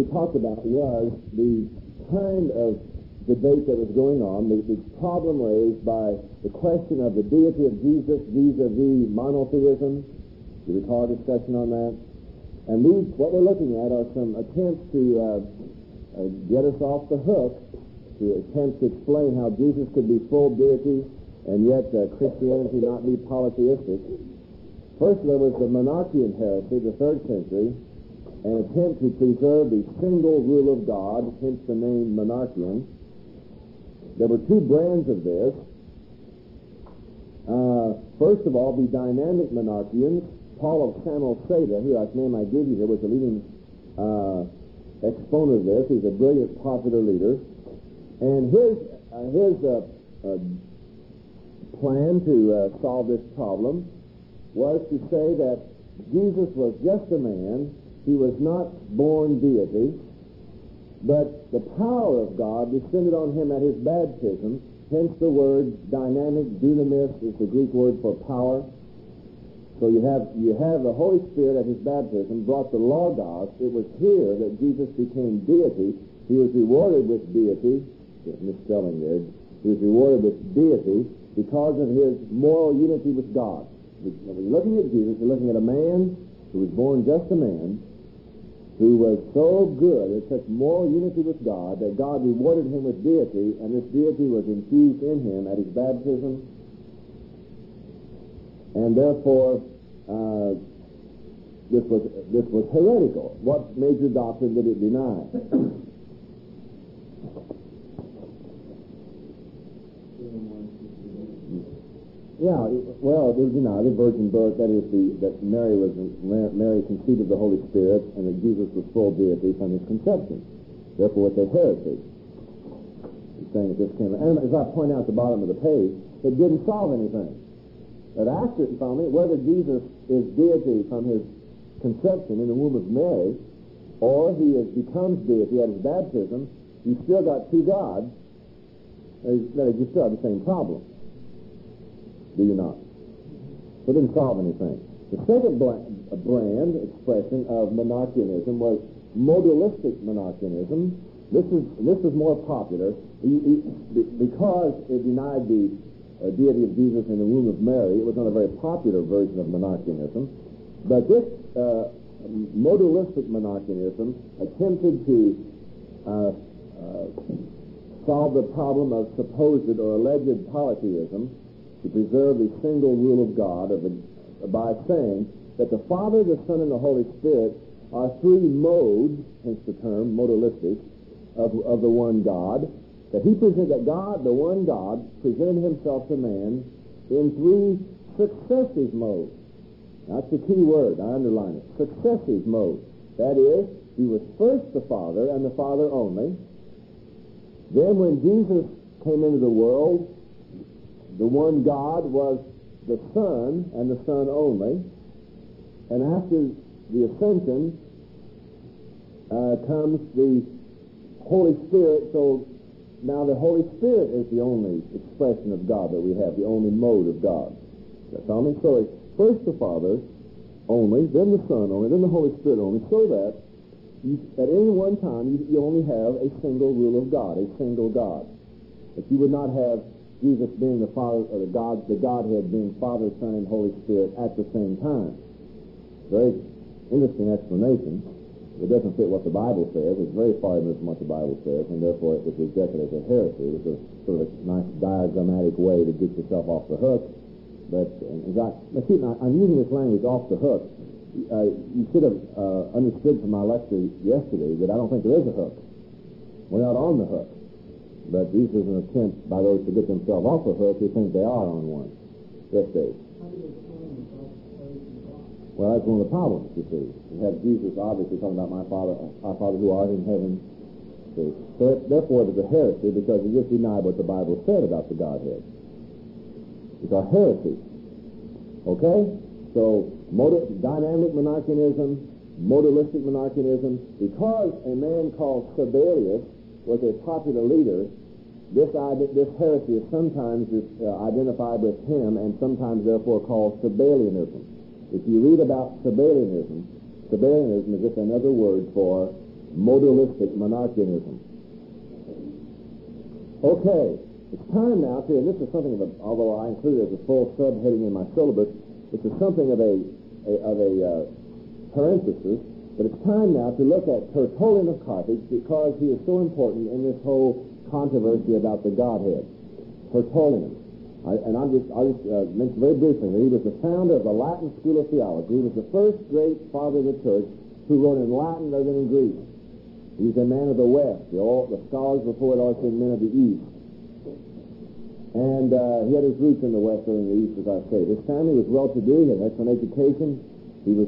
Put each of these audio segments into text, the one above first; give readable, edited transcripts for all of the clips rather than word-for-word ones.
we talked about was the kind of debate that was going on, the problem raised by the question of the deity of Jesus vis-a-vis monotheism. You recall a discussion on that? And what we're looking at are some attempts to get us off the hook, to attempt to explain how Jesus could be full deity and yet Christianity not be polytheistic. First, there was the monarchian heresy, the 3rd century, an attempt to preserve the single rule of God, hence the name monarchian. There were two brands of this. First of all, the dynamic monarchians. Paul of Samosata, whose name I give you here, was the leading exponent of this. He's a brilliant popular leader. And his plan to solve this problem was to say that Jesus was just a man. He was not born deity, but the power of God descended on him at his baptism. Hence the word dynamic, dunamis, is the Greek word for power. So you have the Holy Spirit at his baptism brought the Logos. It was here that Jesus became deity. He was rewarded with deity. Misspelling there. He was rewarded with deity because of his moral unity with God. When you're looking at Jesus, you're looking at a man who was born just a man, who was so good, had such moral unity with God, that God rewarded him with deity, and this deity was infused in him at his baptism. And therefore, this was heretical. What major doctrine did it deny? Yeah, well, it was denied the virgin birth. That is, that Mary conceived of the Holy Spirit, and that Jesus was full deity from his conception. Therefore, it's a heresy. He's saying that this came, and as I point out at the bottom of the page, it didn't solve anything. It asked it from me whether Jesus is deity from his conception in the womb of Mary, or he becomes deity at his baptism. You still got two gods. You still have the same problem. Do you not? So it didn't solve anything. The second brand expression of monarchianism was modalistic monarchianism. This is more popular because it denied the deity of Jesus in the womb of Mary. It was not a very popular version of monarchianism. But this modalistic monarchianism attempted to solve the problem of supposed or alleged polytheism, to preserve the single rule of God by saying that the Father, the Son, and the Holy Spirit are three modes, hence the term modalistic, of the one God. That God, the one God, presented himself to man in three successive modes. That's the key word. I underline it. Successive modes. That is, he was first the Father and the Father only. Then when Jesus came into the world, the one God was the Son and the Son only. And after the ascension comes the Holy Spirit. So now the Holy Spirit is the only expression of God that we have, the only mode of God. That's all me. So it's first the Father only, then the Son only, then the Holy Spirit only, so that at any one time you only have a single rule of God, a single God. That you would not have Jesus being the Father, or the Godhead being Father, Son, and Holy Spirit at the same time. Very interesting explanation. It doesn't fit what the Bible says. It's very far removed from what the Bible says, and therefore it was rejected as a heresy. It was a sort of a nice diagrammatic way to get yourself off the hook. But I'm using this language, off the hook. You should have understood from my lecture yesterday that I don't think there is a hook. We're not on the hook. But this is an attempt by those to get themselves off the hook who think they are on one. Yes, Dave. Well, that's one of the problems, you see. You have Jesus obviously talking about my Father, our Father who art in heaven. See? So therefore it is a heresy because it just denied what the Bible said about the Godhead. It's a heresy. Okay? So dynamic monarchianism, modalistic monarchianism, because a man called Sabellius was a popular leader, this heresy is sometimes identified with him and sometimes therefore called Sabellianism. If you read about Sabellianism is just another word for modalistic monarchianism. Okay, it's time now to, and this is something of a, although I include it as a full subheading in my syllabus, this is something of a parenthesis, but it's time now to look at Tertullian of Carthage because he is so important in this whole controversy about the Godhead. Tertullian. I'll just mention very briefly that he was the founder of the Latin School of Theology. He was the first great father of the church who wrote in Latin rather than in Greek. He was a man of the West. The scholars before had always been men of the East. And he had his roots in the West rather than the East, as I say. His family was well-to-do. He had an excellent education. He was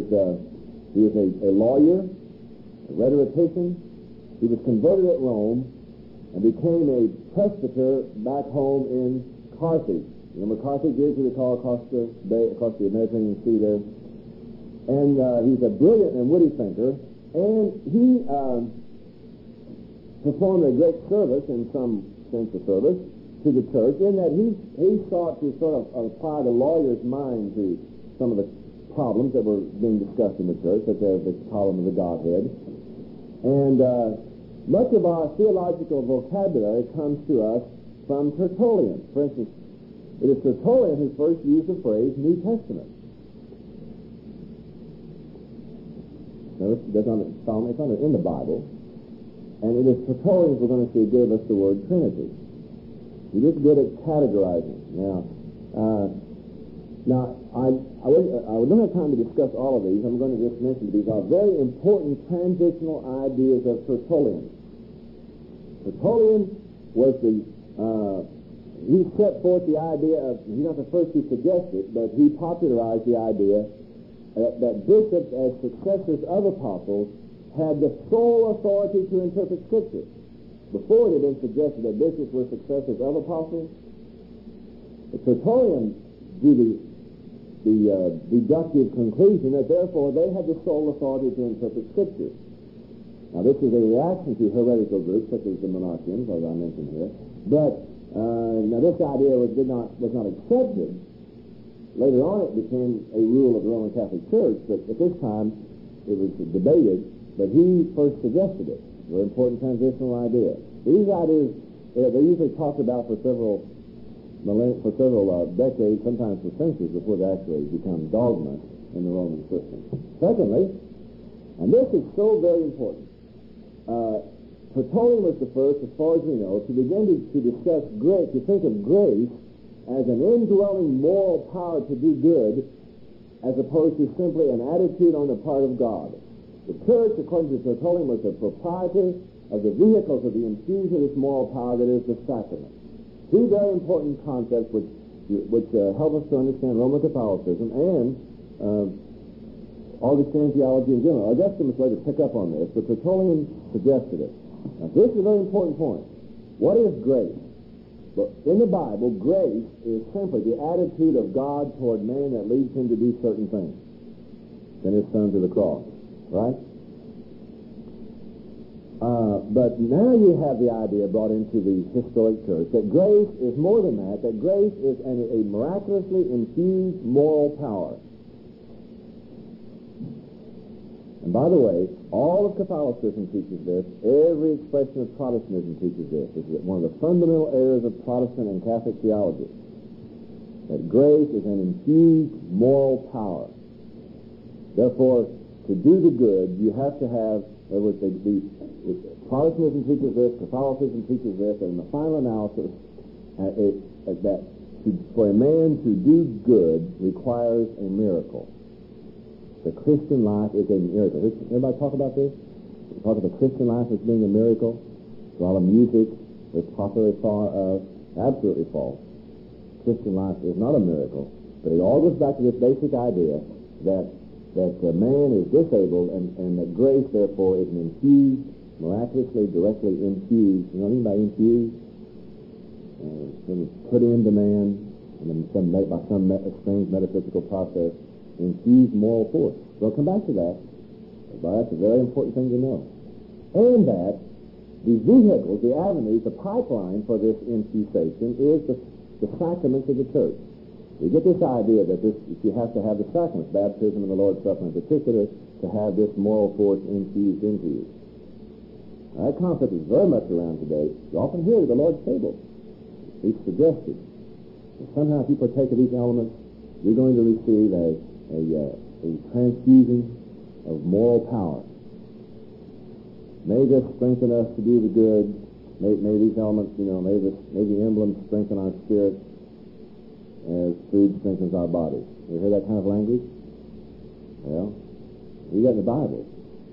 a lawyer, a rhetorician. He was converted at Rome and became a presbyter back home in Carthage. You know where Carthage is? You recall across the Mediterranean Sea there. And he's a brilliant and witty thinker. And he performed a great service, in some sense of service, to the church, in that he sought to sort of apply the lawyer's mind to some of the problems that were being discussed in the church, such as the problem of the Godhead. And much of our theological vocabulary comes to us from Tertullian. For instance, it is Tertullian who first used the phrase New Testament. Now, it's in the Bible, and it is Tertullian, we're going to see, gave us the word Trinity. He was good at categorizing. Now, I don't have time to discuss all of these. I'm going to just mention these are very important transitional ideas of Tertullian. Tertullian was he set forth the idea of, he's not the first who suggested it, but he popularized the idea that bishops, as successors of apostles, had the sole authority to interpret Scripture. Before it had been suggested that bishops were successors of apostles, but Tertullian drew the deductive conclusion that therefore they had the sole authority to interpret Scripture. Now this is a reaction to heretical groups such as the Monarchians, as I mentioned here. But now this idea was not accepted. Later on it became a rule of the Roman Catholic Church, but at this time it was debated, but he first suggested it. Very important transitional idea. These ideas, they're usually talked about for several decades, sometimes for centuries, before they actually become dogma in the Roman system. Secondly, and this is so very important, Tertullian was the first, as far as we know, to begin to discuss grace, to think of grace as an indwelling moral power to do good, as opposed to simply an attitude on the part of God. The church, according to Tertullian, was the proprietor of the vehicles of the infusion of this moral power that is the sacrament. Two very important concepts which help us to understand Roman Catholicism and Augustine theology in general. Augustine was later to pick up on this, but Tertullian suggested it. Now, this is a very important point. What is grace? But in the Bible, grace is simply the attitude of God toward man that leads him to do certain things. Send his son to the cross, right? But now you have the idea brought into the historic church that grace is more than that grace is a miraculously infused moral power. And by the way, all of Catholicism teaches this. Every expression of Protestantism teaches this. This is one of the fundamental errors of Protestant and Catholic theology. That grace is an infused moral power. Therefore, to do the good, you have to have, in other words, Protestantism teaches this, Catholicism teaches this, and in the final analysis, for a man to do good requires a miracle. The Christian life is a miracle. Everybody talk about this? Talk about the Christian life as being a miracle? A lot of music is popularly thought of. Absolutely false. Christian life is not a miracle, but it all goes back to this basic idea that man is disabled and that grace, therefore, is an infused, miraculously, directly infused. You know what I mean by infused? Put into man, and then by some strange metaphysical process, infused moral force. So I'll come back to that, but that's a very important thing to know. And that the vehicles, the avenues, the pipeline for this infusation is the sacraments of the church. We get this idea that you have to have the sacraments, baptism and the Lord's Supper in particular, to have this moral force infused into you. that concept is very much around today. You often hear the Lord's table. He's suggested that somehow if you partake of these elements, you're going to receive a transfusion of moral power. May this strengthen us to do the good. May these elements, may the emblems strengthen our spirit as food strengthens our body. You hear that kind of language? Well, you got in the Bible.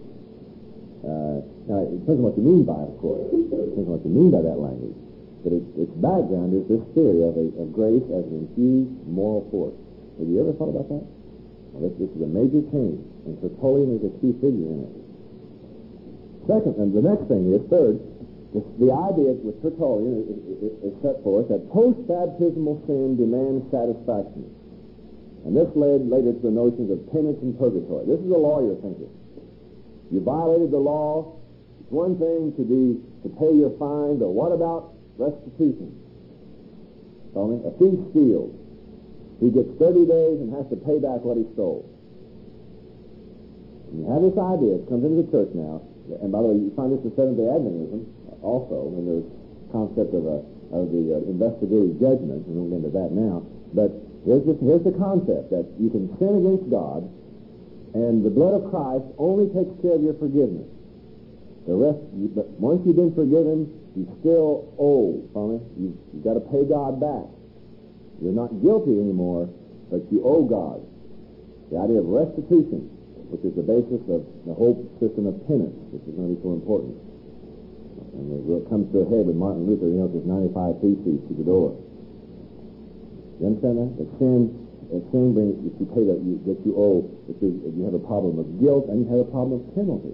Now, it depends on what you mean by it, of course. It depends on what you mean by that language. But its background is this theory of grace as an infused moral force. Have you ever thought about that? Well, this is a major change, and Tertullian is a key figure in it. Second, and the next thing is, third, the idea with Tertullian is set forth that post-baptismal sin demands satisfaction. And this led later to the notions of penance and purgatory. This is a lawyer thinking. You violated the law. It's one thing to pay your fine, but what about restitution? Follow me? A thief steals. He gets 30 days and has to pay back what he stole. And you have this idea. It comes into the church now. And by the way, you find this in Seventh-day Adventism also, and there's concept of the investigative judgment, and we'll get into that now. But here's the concept that you can sin against God, and the blood of Christ only takes care of your forgiveness. The rest, but once you've been forgiven, you still owe. Follow me? You've got to pay God back. You're not guilty anymore, but you owe God. The idea of restitution, which is the basis of the whole system of penance, which is going to be so important. And it comes to a head with Martin Luther, his 95 Theses to the door. You understand that? That sin brings, if you pay that you owe, that you have a problem of guilt and you have a problem of penalty.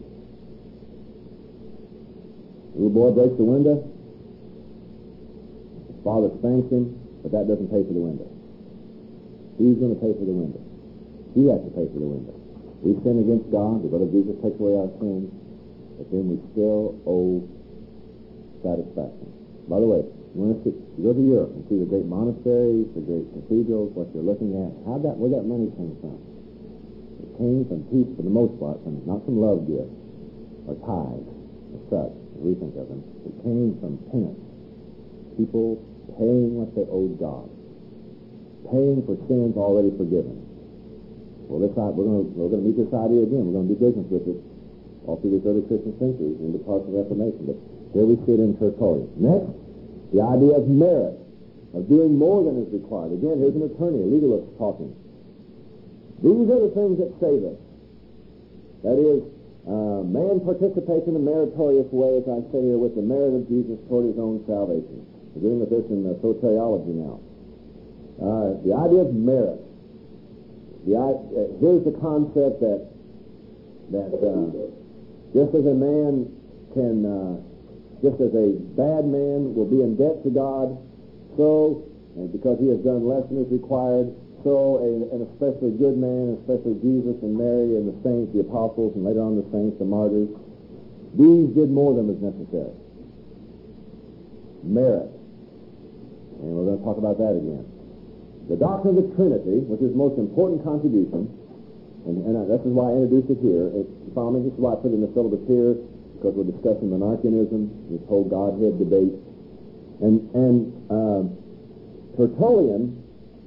The little boy breaks the window. His father spanks him, but that doesn't pay for the window. Who's going to pay for the window? He has to pay for the window. We sin against God, the blood of Jesus takes away our sins, but then we still owe satisfaction. By the way, you go to Europe and see the great monasteries, the great cathedrals, what you're looking at. Where that money came from? It came from peace, for the most part, not from love gifts or tithes or such, as we think of them. It came from penance. People paying what they owed God. Paying for sins already forgiven. Well, we're going to meet this idea again. We're going to do business with it all through this early Christian century in the parts of Reformation. But here we see it in Tertullian. Next, the idea of merit, of doing more than is required. Again, here's an attorney, a legalist talking. These are the things that save us. That is, man participates in a meritorious way, as I say here, with the merit of Jesus toward his own salvation. We're dealing with this in soteriology now. The idea of merit. Here's the concept that just as a man just as a bad man will be in debt to God, so, and because he has done less than is required, so an especially good man, especially Jesus and Mary and the saints, the apostles, and later on the saints, the martyrs, these did more than was necessary. Merit. And we're going to talk about that again. The doctrine of the Trinity, which is the most important contribution, and this is why I introduced it here. Follow me? This is why I put it in the syllabus here, because we're discussing monarchianism, this whole Godhead debate. And Tertullian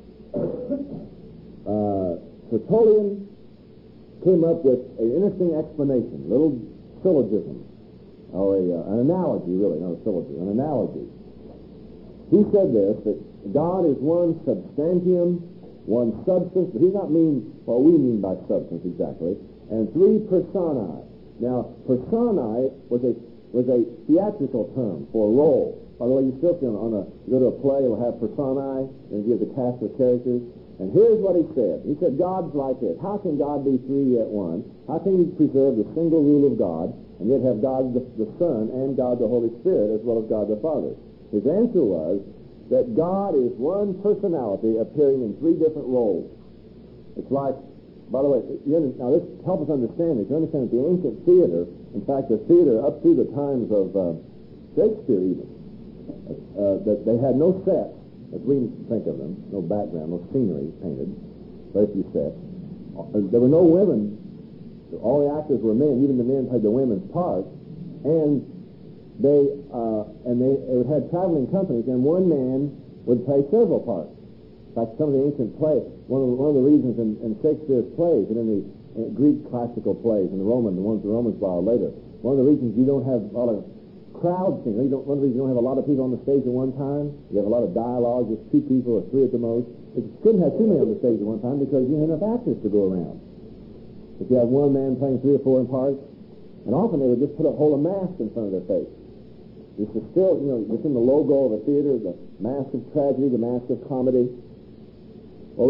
came up with an interesting explanation, a little syllogism, or an analogy, really, not a syllogism, an analogy. He said this, that God is one substantium, one substance, but he does not mean what we mean by substance exactly, and three personae. Now, personae was a theatrical term for a role. By the way, you still see you go to a play, it'll have personae, and give the cast of characters. And here's what he said. He said, God's like this. How can God be three yet one? How can he preserve the single rule of God, and yet have God the Son and God the Holy Spirit, as well as God the Father? His answer was that God is one personality appearing in three different roles. It's like, by the way, now this helps us understand it. You understand that the ancient theater, in fact, the theater up through the times of Shakespeare even, that they had no sets, as we think of them, no background, no scenery painted, very few sets. There were no women. All the actors were men. Even the men played the women's parts. And they would have traveling companies, and one man would play several parts. In fact, some of the ancient plays, one of the reasons in Shakespeare's plays and in the Greek classical plays and the ones the Romans borrowed later, one of the reasons you don't have a lot of crowd singing, one of the reasons you don't have a lot of people on the stage at one time, you have a lot of dialogue, just two people or three at the most. You couldn't have too many on the stage at one time because you had enough actors to go around. If you have one man playing three or four in parts, and often they would just hold a mask in front of their face. This is still, it's in the logo of a theater, the mask of tragedy, the mask of comedy. Well,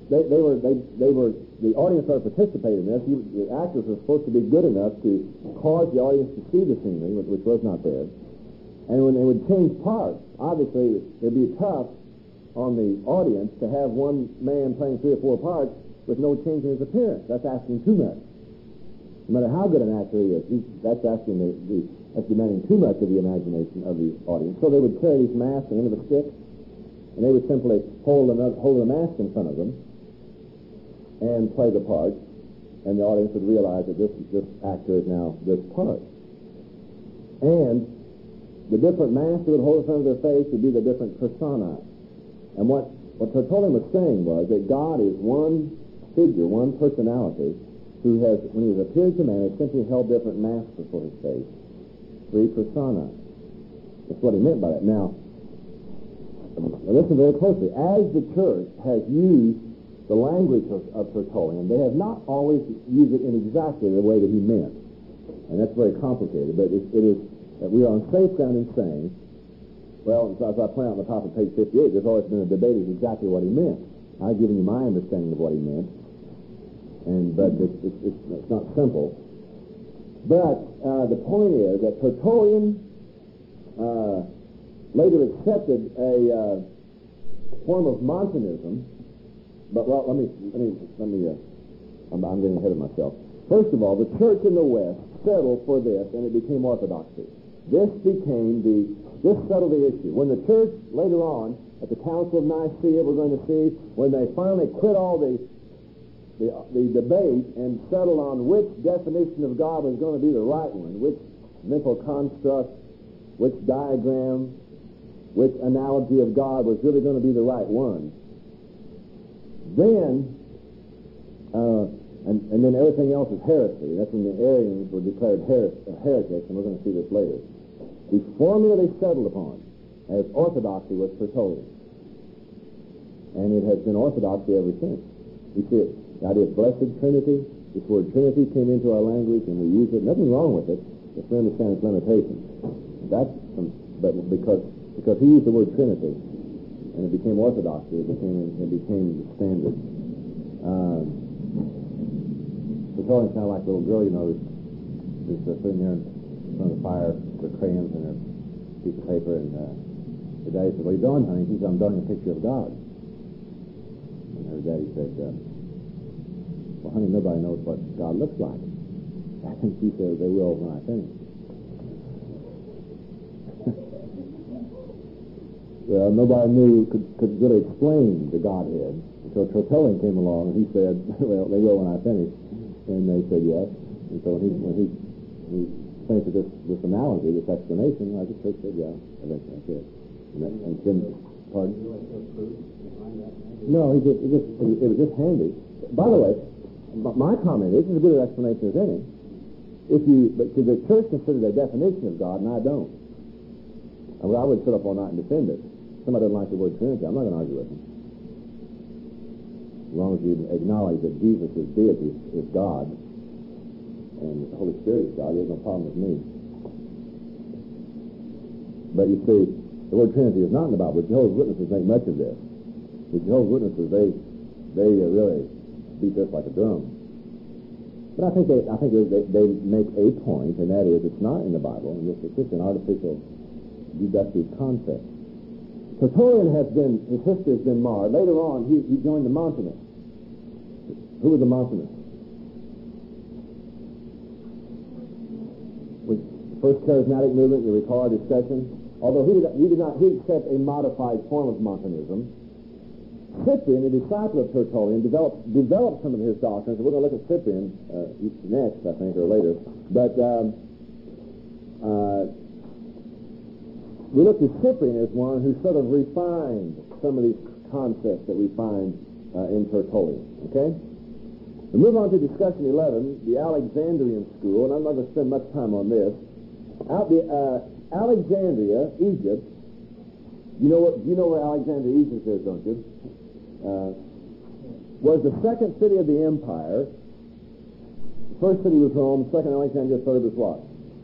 the audience that participated in this, the actors were supposed to be good enough to cause the audience to see the scenery, which was not there. And when they would change parts, obviously it would be tough on the audience to have one man playing three or four parts with no change in his appearance. That's asking too much. No matter how good an actor he is, that's asking that's demanding too much of the imagination of the audience. So they would carry these masks at the end of a stick, and they would simply hold a mask in front of them and play the part, and the audience would realize that this actor is now this part. And the different masks they would hold in front of their face would be the different personae. And what Tertullian was saying was that God is one figure, one personality, who has, when he has appeared to man, has simply held different masks before his face. Three personae. That's what he meant by that. Now, listen very closely. As the church has used the language of Tertullian, they have not always used it in exactly the way that he meant. And that's very complicated. But it is that we are on safe ground in saying, well, as I point out on the top of page 58, there's always been a debate as exactly what he meant. I've given you my understanding of what he meant. But it's not simple. But the point is that Tertullian later accepted a form of Montanism. But well, let me. I'm getting ahead of myself. First of all, the church in the West settled for this, and it became orthodoxy. This settled the issue. When the church later on at the Council of Nicaea, we're going to see when they finally quit all the debate and settled on which definition of God was going to be the right one, which mental construct, which diagram, which analogy of God was really going to be the right one. Then, and then everything else is heresy. That's when the Arians were declared heretics, and we're going to see this later. The formula they settled upon as orthodoxy was Tertullian. And it has been orthodoxy ever since. You see it. The idea of blessed Trinity, this word Trinity came into our language, and we use it. Nothing wrong with it, if we understand its limitations. But because he used the word Trinity, and it became orthodoxy, it became the standard. Tertullian's kind of like a little girl, who's sitting there in front of the fire with crayons and her piece of paper, and her daddy said, "What are you doing, honey?" She said, "I'm drawing a picture of God." And her daddy said, "Well, honey, nobody knows what God looks like." And she said, "They will when I finish." Well, nobody could really explain the Godhead until Tertullian came along, and he said, "Well, they will when I finish." And they said yes. And so when he finished this analogy, this explanation, the church said, "Yeah, eventually that's it." And then, pardon? No, it was just handy. By the way, my comment is, this is as good an explanation as any. But the church considers a definition of God, and I don't. I would sit up all night and defend it. Somebody doesn't like the word Trinity, I'm not going to argue with them. As long as you acknowledge that Jesus is deity, is God, and the Holy Spirit is God, you have no problem with me. But you see, the word Trinity is not in the Bible. The Jehovah's Witnesses make much of this. The Jehovah's Witnesses, they really beat this like a drum. But I think they make a point, and that is it's not in the Bible, and it's just an artificial, deductive concept. Tertullian his history has been marred. Later on, he joined the Montanists. Who were the Montanists? With the first charismatic movement, you recall our discussion. Although he accepted a modified form of Montanism. Cyprian, a disciple of Tertullian, developed some of his doctrines. We're going to look at we looked at Cyprian as one who sort of refined some of these concepts that we find in Tertullian. Okay? We move on to discussion 11, the Alexandrian school, and I'm not going to spend much time on this. Alexandria, Egypt. You know where Alexandria, Egypt is, don't you? Was the second city of the empire. The first city was Rome. Second Alexandria. Third was what?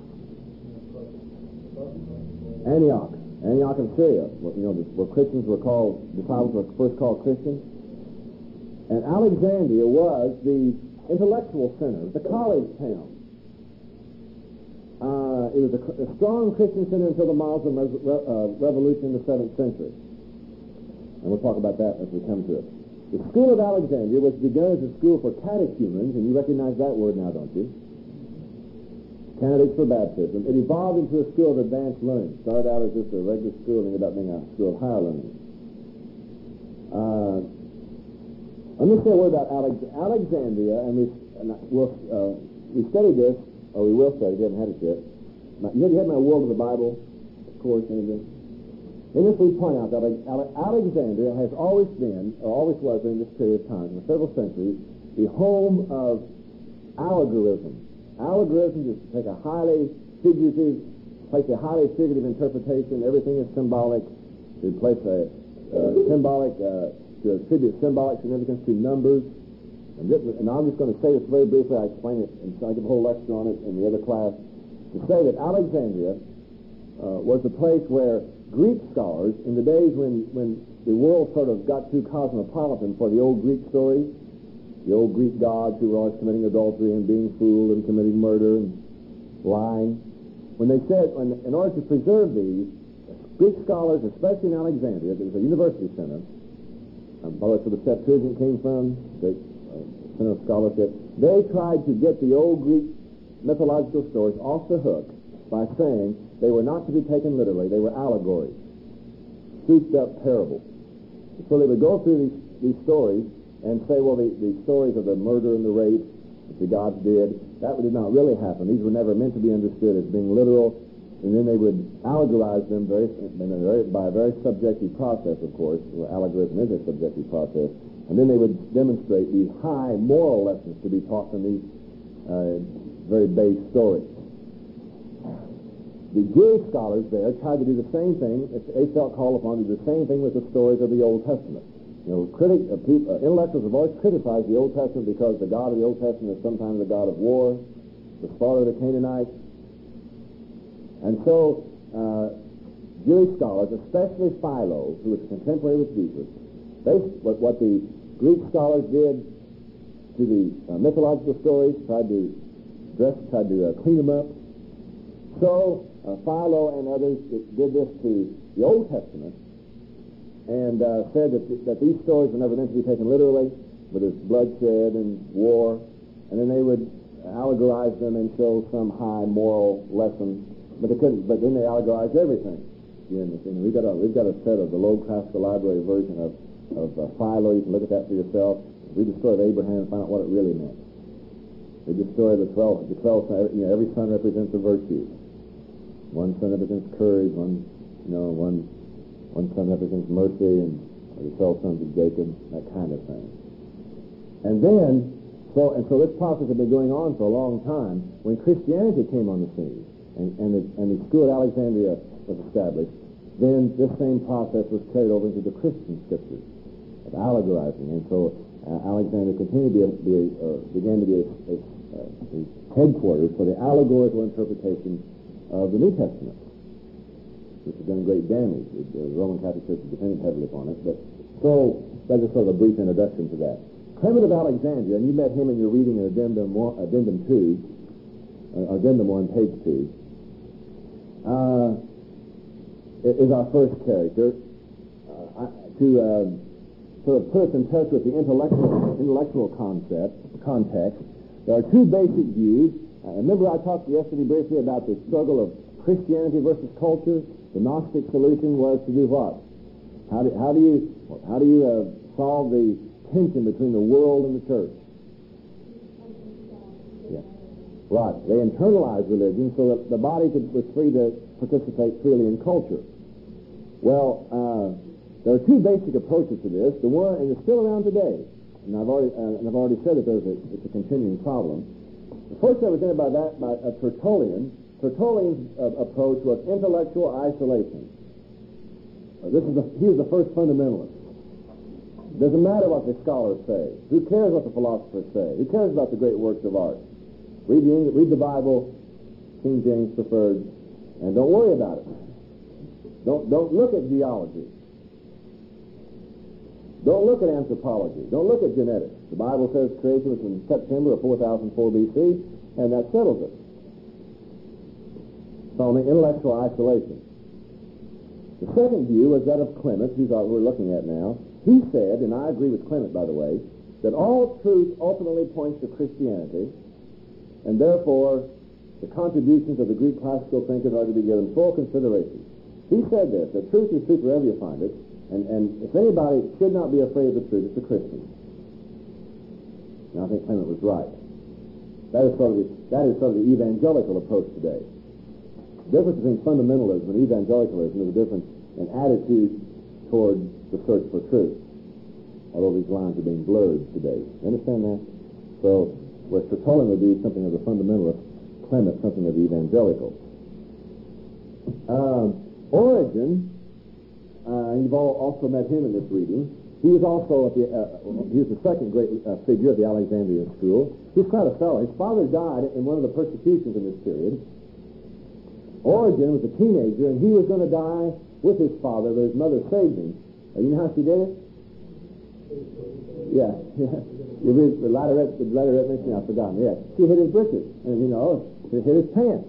Antioch of Syria. Where Christians were called, disciples were first called Christians. And Alexandria was the intellectual center, the college town. It was a strong Christian center until the Muslim revolution in the 7th century. And we'll talk about that as we come to it. The School of Alexandria was begun as a school for catechumens, and you recognize that word now, don't you? Candidates for baptism. It evolved into a school of advanced learning. Started out as just a regular school and ended up being a school of higher learning. Let me say a word about Alexandria, and we studied this, or we will study, we haven't had it yet. You had my World of the Bible course, anything? In this we point out that Alexandria has always been, or always was during this period of time, for several centuries, the home of allegorism. Allegorism is to take a highly figurative interpretation. Everything is symbolic. To place to attribute symbolic significance to numbers. And I'm just going to say this very briefly. I explain it, and I give a whole lecture on it in the other class. To say that Alexandria was the place where Greek scholars, in the days when the world sort of got too cosmopolitan for the old Greek stories, the old Greek gods who were always committing adultery and being fooled and committing murder and lying, when they said, in order to preserve these, Greek scholars, especially in Alexandria, it was a university center, that's where the Septuagint came from, the center of scholarship, they tried to get the old Greek mythological stories off the hook by saying they were not to be taken literally. They were allegories, souped up parables. So they would go through these stories and say, well, the stories of the murder and the rape that the gods did, that did not really happen. These were never meant to be understood as being literal. And then they would allegorize them by a very subjective process, of course. Well, allegorism is a subjective process. And then they would demonstrate these high moral lessons to be taught from these very base stories. The Jewish scholars there tried to do the same thing. They felt called upon to do the same thing with the stories of the Old Testament. Intellectuals have always criticized the Old Testament because the God of the Old Testament is sometimes the God of war, the slaughter of the Canaanites. And so, Jewish scholars, especially Philo, who was contemporary with Jesus, what the Greek scholars did to the mythological stories, tried to clean them up. So, Philo and others did this to the Old Testament and said that these stories were never meant to be taken literally, with its bloodshed and war, and then they would allegorize them and show some high moral lesson, but they couldn't. But then they allegorized everything. We've got a set of the Loeb Classical Library version of Philo. You can look at that for yourself. Read the story of Abraham and find out what it really meant. Read the story of the 12 sons. Every son represents a virtue. One son represents courage. One son represents mercy, and the 12 sons of Jacob, that kind of thing. And so this process had been going on for a long time. When Christianity came on the scene, and the school at Alexandria was established, then this same process was carried over into the Christian scriptures of allegorizing. And so Alexandria began to be a headquarters for the allegorical interpretation of the New Testament, which has done great damage. The Roman Catholic Church has depended heavily upon it. But so that's just sort of a brief introduction to that. Clement of Alexandria, and you met him in your reading in Addendum 1, page 2, is our first character. To sort of put us in touch with the intellectual context, there are two basic views. Remember I talked yesterday briefly about the struggle of Christianity versus culture. The Gnostic solution was to do what? How do you solve the tension between the world and the church? Yeah. Right. They internalized religion so that the body was free to participate freely in culture. Well, there are two basic approaches to this. The one, and it's still around today, and I've already said that it's a continuing problem. The first represented by Tertullian. Tertullian's approach was intellectual isolation. He was the first fundamentalist. Doesn't matter what the scholars say. Who cares what the philosophers say? Who cares about the great works of art? Read the Bible, King James preferred, and don't worry about it. Don't look at geology. Don't look at anthropology. Don't look at genetics. The Bible says creation was in September of 4004 BC, and that settles it. Following intellectual isolation. The second view was that of Clement, who we're looking at now. He said, and I agree with Clement, by the way, that all truth ultimately points to Christianity, and therefore the contributions of the Greek classical thinkers are to be given full consideration. He said this, that truth is truth wherever you find it, and if anybody should not be afraid of the truth, it's the Christian. And I think Clement was right. That is sort of the evangelical approach today. The difference between fundamentalism and evangelicalism is a difference in attitude toward the search for truth. Although these lines are being blurred today. You understand that? So, where Tertullian would be something of the fundamentalist, Clement something of the evangelical. Origen, you've all also met him in this reading. He was also he was the second great figure of the Alexandrian school. He's quite a fellow. His father died in one of the persecutions in this period. Origen was a teenager, and he was going to die with his father, but his mother saved him. You know how she did it? Yeah. You read the letter mentioned, I've forgotten. Yeah. She hid his breeches, and she hid his pants.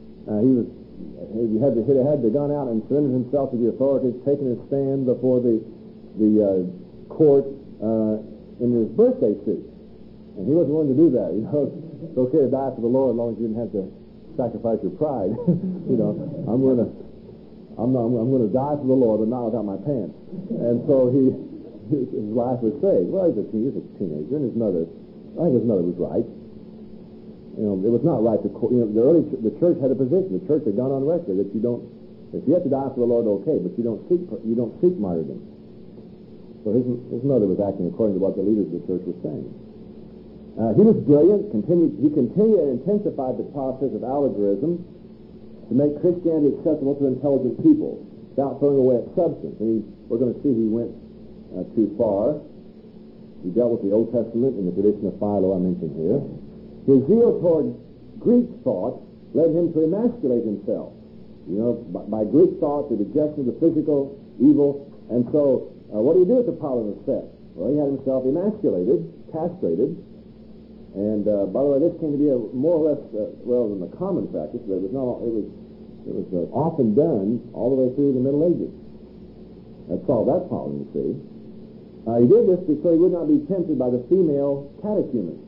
He had gone out and surrendered himself to the authorities, taken his stand before the court in his birthday suit. And he wasn't willing to do that. It's okay to die for the Lord as long as you didn't have to sacrifice your pride. I'm going to die for the Lord, but not without my pants. And so his life was saved. Well, he was a teenager, and I think his mother was right. It was not right to, the church had a position. The church had gone on record that if you have to die for the Lord, okay, but you don't seek martyrdom. So his mother was acting according to what the leaders of the church were saying. He was brilliant. He continued and intensified the process of allegorism to make Christianity accessible to intelligent people without throwing away its substance. And we're going to see he went too far. He dealt with the Old Testament in the tradition of Philo I mentioned here. His zeal toward Greek thought led him to emasculate himself. By Greek thought, the rejection of the physical evil. And so, what do you do with the Pauline sect? Well, he had himself emasculated, castrated. And by the way, this came to be more or less than the common practice, but it was often done all the way through the Middle Ages. That's all that problem, you see. He did this because he would not be tempted by the female catechumen.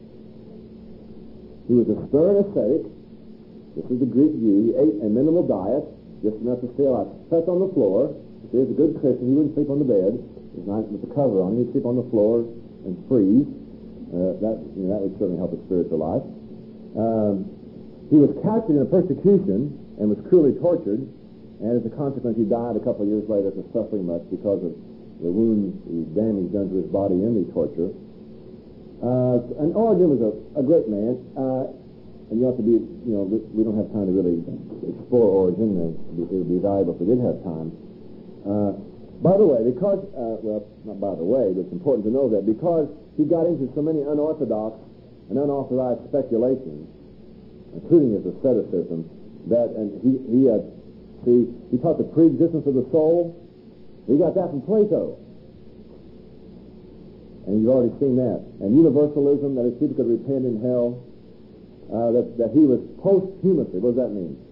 He was a stern ascetic. This is the Greek view. He ate a minimal diet, just enough to stay alive. Slept on the floor. If he was a good Christian, he wouldn't sleep on the bed. It was nice with the cover on. He'd sleep on the floor and freeze. That would certainly help his spiritual life. He was captured in a persecution and was cruelly tortured, and as a consequence, he died a couple of years later after suffering much because of the wounds, the damage done to his body in the torture. And Origen was a great man, and you have to be, we don't have time to really explore Origen, and it would be valuable if we did have time. By the way, because, not by the way, but it's important to know that because he got into so many unorthodox and unauthorized speculations, including his asceticism, and he taught the pre-existence of the soul. He got that from Plato. And you've already seen that. And universalism, that is, people could repent in hell, that he was posthumously. What does that mean?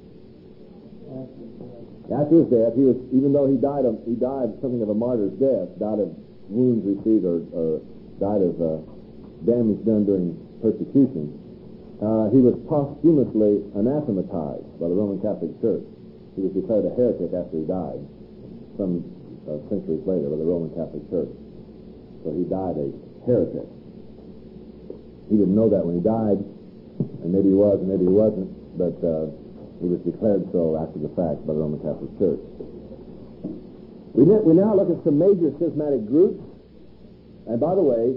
After his death, even though he died something of a martyr's death, died of wounds received or died of damage done during persecution, he was posthumously anathematized by the Roman Catholic Church. He was declared a heretic after he died, some centuries later, by the Roman Catholic Church. So he died a heretic. He didn't know that when he died, and maybe he was, and maybe he wasn't, but he was declared so after the fact by the Roman Catholic Church. We now look at some major schismatic groups. And by the way,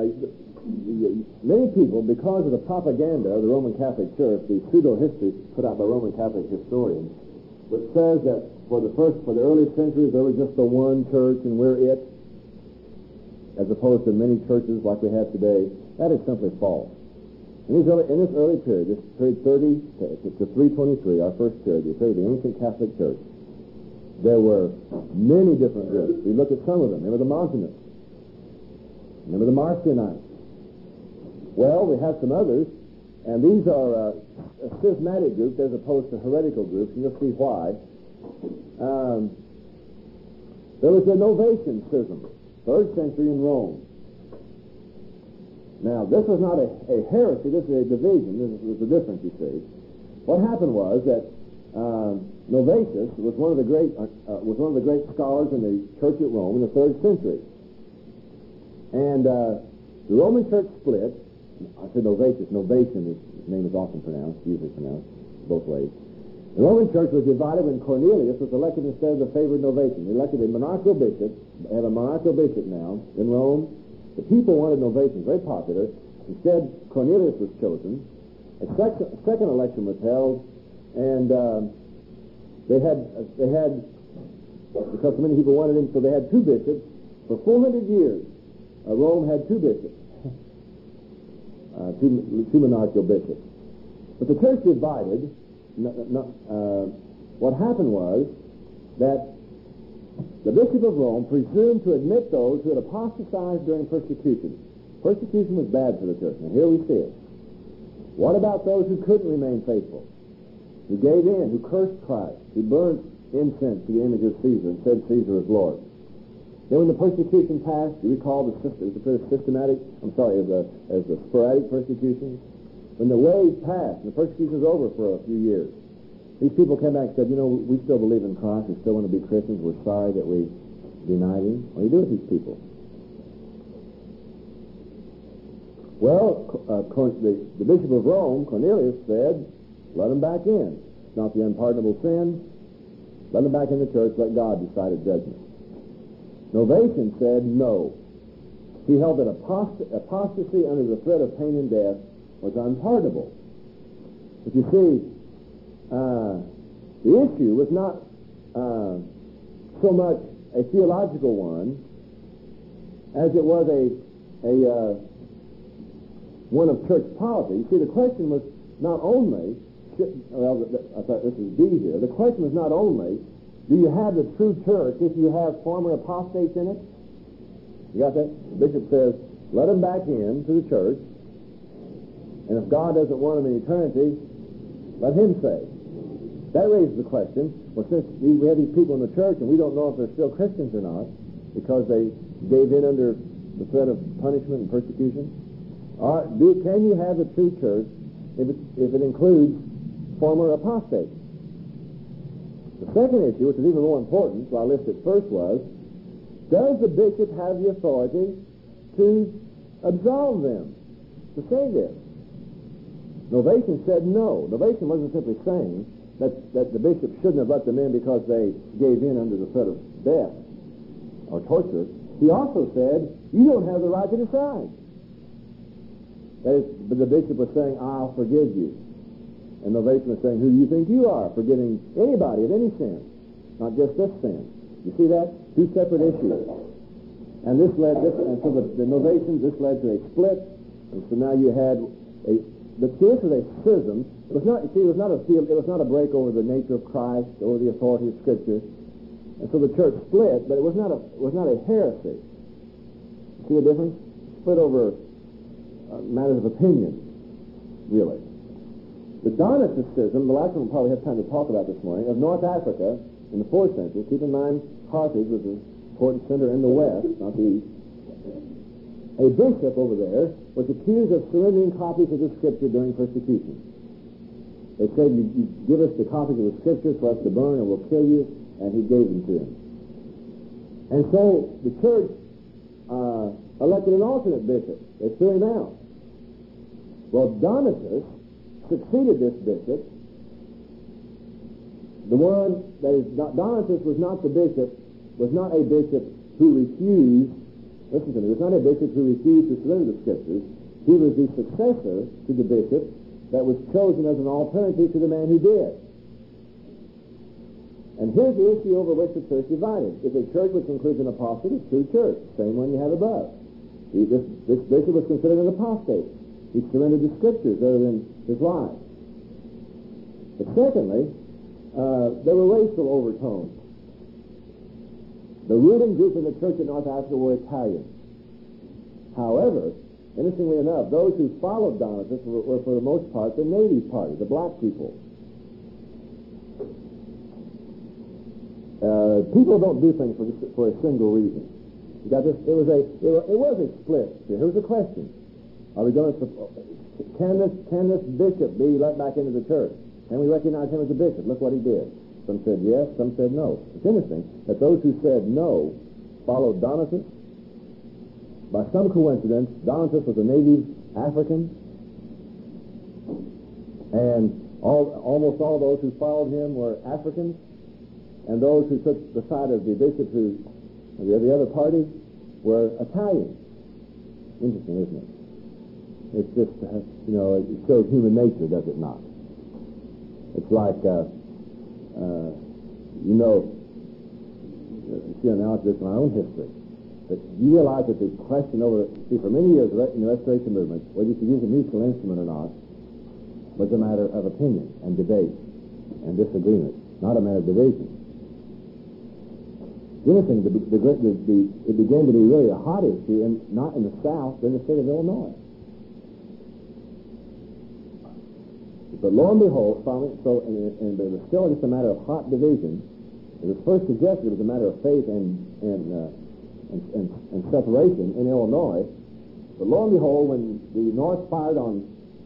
many people, because of the propaganda of the Roman Catholic Church, the pseudo-history put out by Roman Catholic historians, which says that for the early centuries, there was just the one church and we're it, as opposed to many churches like we have today, that is simply false. In this early period, this period 30 to 323, our first period, the period of the ancient Catholic Church, there were many different groups. We look at some of them. Remember the Montanists. Remember the Marcionites. Well, we have some others, and these are schismatic groups as opposed to heretical groups, and you'll see why. There was the Novatian schism, 3rd century in Rome. Now, this was not a heresy, this is a division. This is the difference, you see. What happened was that Novatius was one of the great scholars in the church at Rome in the 3rd century. And the Roman Church split. I said Novatius. Novatian, his name is often pronounced, usually pronounced both ways. The Roman Church was divided when Cornelius was elected instead of the favored Novatian. They elected a monarchical bishop. They have a monarchical bishop now in Rome. The people wanted Novatian, very popular. Instead, Cornelius was chosen. A second election was held, and they had because so many people wanted him, so they had 2 bishops for 400 years. Rome had 2 bishops, two monarchical bishops. But the church divided. What happened was that the Bishop of Rome presumed to admit those who had apostatized during persecution. Persecution was bad for the church. Now here we see it. What about those who couldn't remain faithful? Who gave in, who cursed Christ, who burned incense to the image of Caesar and said Caesar is Lord? Then when the persecution passed, you recall the sporadic persecution? When the wave passed and the persecution was over for a few years, these people came back and said, we still believe in Christ, we still want to be Christians, we're sorry that we denied him. What do you do with these people? Well, the Bishop of Rome, Cornelius, said, let them back in. It's not the unpardonable sin. Let them back in the church, let God decide a judgment. Novatian said no. He held that apostasy under the threat of pain and death was unpardonable. But you see, the issue was not so much a theological one as it was one of church polity. You see, the question was not only, I thought this is B here, the question was not only, do you have the true church if you have former apostates in it? You got that? The bishop says, let them back in to the church, and if God doesn't want them in eternity, let him say. That raises the question, well, since we have these people in the church and we don't know if they're still Christians or not because they gave in under the threat of punishment and persecution, can you have the true church if it includes former apostates? The second issue, which is even more important, so I listed first, was, does the bishop have the authority to absolve them, to say this? Novatian said no. Novatian wasn't simply saying that the bishop shouldn't have let them in because they gave in under the threat of death or torture. He also said, you don't have the right to decide. That is, but the bishop was saying, I'll forgive you. And Novatian was saying, who do you think you are, forgiving anybody of any sin, not just this sin? You see that? 2 separate issues. And so the Novatians, this led to a split, and so now you had this was a schism. It was not a break over the nature of Christ, over the authority of Scripture. And so the church split, but it was not a heresy. See the difference? Split over matters of opinion, really. The Donatist schism, the last one we'll probably have time to talk about this morning, of North Africa in the 4th century. Keep in mind, Carthage was an important center in the west, not the east. A bishop over there was accused of surrendering copies of the Scripture during persecution. They said, you give us the copies of the Scriptures for us to burn and we'll kill you, and he gave them to him. And so the church elected an alternate bishop. They threw him out. Well, Donatus succeeded this bishop. The one that is not, Donatus was not the bishop was not a bishop who refused, listen to me, was not a bishop who refused to surrender the Scriptures. He was the successor to the bishop that was chosen as an alternative to the man who did. And here's the issue over which the church divided. If a church which includes an apostate is true church, same one you have above. This bishop was considered an apostate. He surrendered the Scriptures rather than his life. But secondly, there were racial overtones. The ruling group in the church in North Africa were Italians. However, interestingly enough, those who followed Donatus were for the most part the native party, the black people. People don't do things for a single reason. You got this? It was a split. Here's the question: are we going to? Can this bishop be let back into the church? Can we recognize him as a bishop? Look what he did. Some said yes, some said no. It's interesting that those who said no followed Donatus. By some coincidence, Donatus was a native African, and almost all those who followed him were Africans, and those who took the side of the bishop the other party were Italians. Interesting, isn't it? It's just, it shows human nature, does it not? It's like, see an analogy in my own history. But you realize that the question for many years in the Restoration movement, whether you could use a musical instrument or not, was a matter of opinion and debate and disagreement, not a matter of division. The other thing, it began to be really a hot issue, not in the South, but in the state of Illinois. But lo and behold, and it was still just a matter of hot division. It was first suggested it was a matter of faith and separation in Illinois. But lo and behold, when the South fired on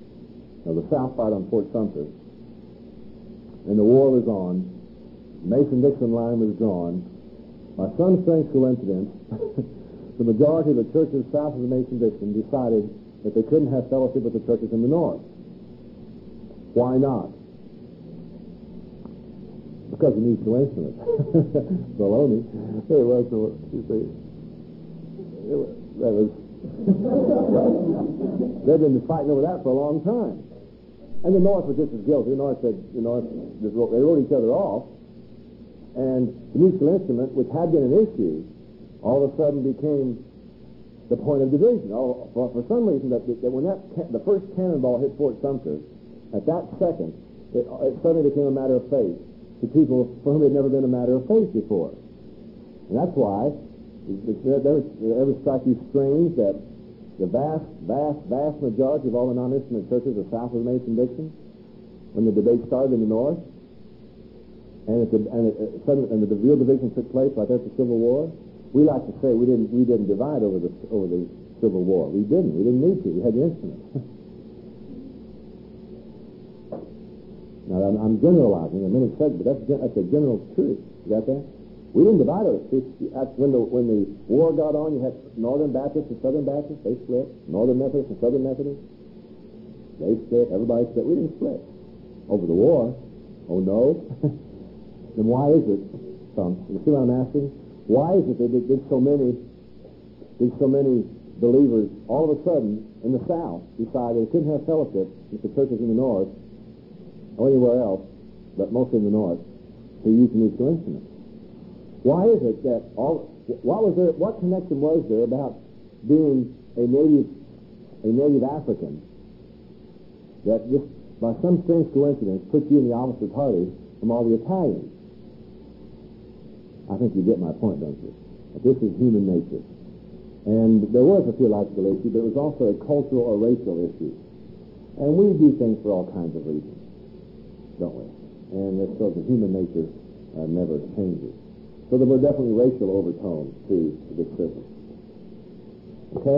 Fort Sumter, and the war was on, Mason-Dixon line was drawn, by some strange coincidence, the majority of the churches south of the Mason-Dixon decided that they couldn't have fellowship with the churches in the north. Why not? Because of musical instruments. Baloney. There was, you see, they've been fighting over that for a long time. And the North was just as guilty. The North said, they wrote each other off. And the musical instrument, which had been an issue, all of a sudden became the point of division. For some reason, that when the first cannonball hit Fort Sumter, at that second, it suddenly became a matter of faith to people for whom it had never been a matter of faith before. And that's why it ever strike you strange that the vast majority of all the non-instrument churches are south of the Mason-Dixon when the debate started in the north, and the real division took place right there at the Civil War. We like to say we didn't divide over the Civil War. We didn't. We didn't need to. We had the instruments. Now, I'm generalizing. Many said, but that's a general truth. You got that? We didn't divide it. When the war got on, you had Northern Baptists and Southern Baptists. They split. Northern Methodists and Southern Methodists. They split. Everybody split. We didn't split over the war. Oh, no? Then why is it, you see what I'm asking? Why is it that did so many believers all of a sudden in the South decide they couldn't have fellowship with the churches in the North or anywhere else, but mostly in the North, who used the musical instruments? Why is it that what connection was there about being a native African that just by some strange coincidence put you in the opposite party from all the Italians? I think you get my point, don't you? That this is human nature. And there was a theological issue, but it was also a cultural or racial issue. And we do things for all kinds of reasons, don't we? And so the human nature never changes. So there were definitely racial overtones to this system. Okay?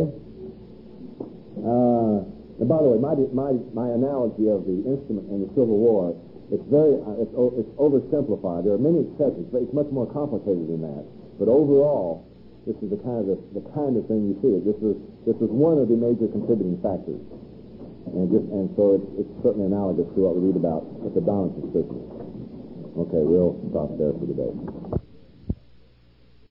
And by the way, my analogy of the instrument in the Civil War, it's oversimplified. There are many exceptions, but it's much more complicated than that. But overall, this is the kind of thing you see. This was one of the major contributing factors, and so it's certainly analogous to what we read about with the Donatist system. Okay, we'll stop there for today.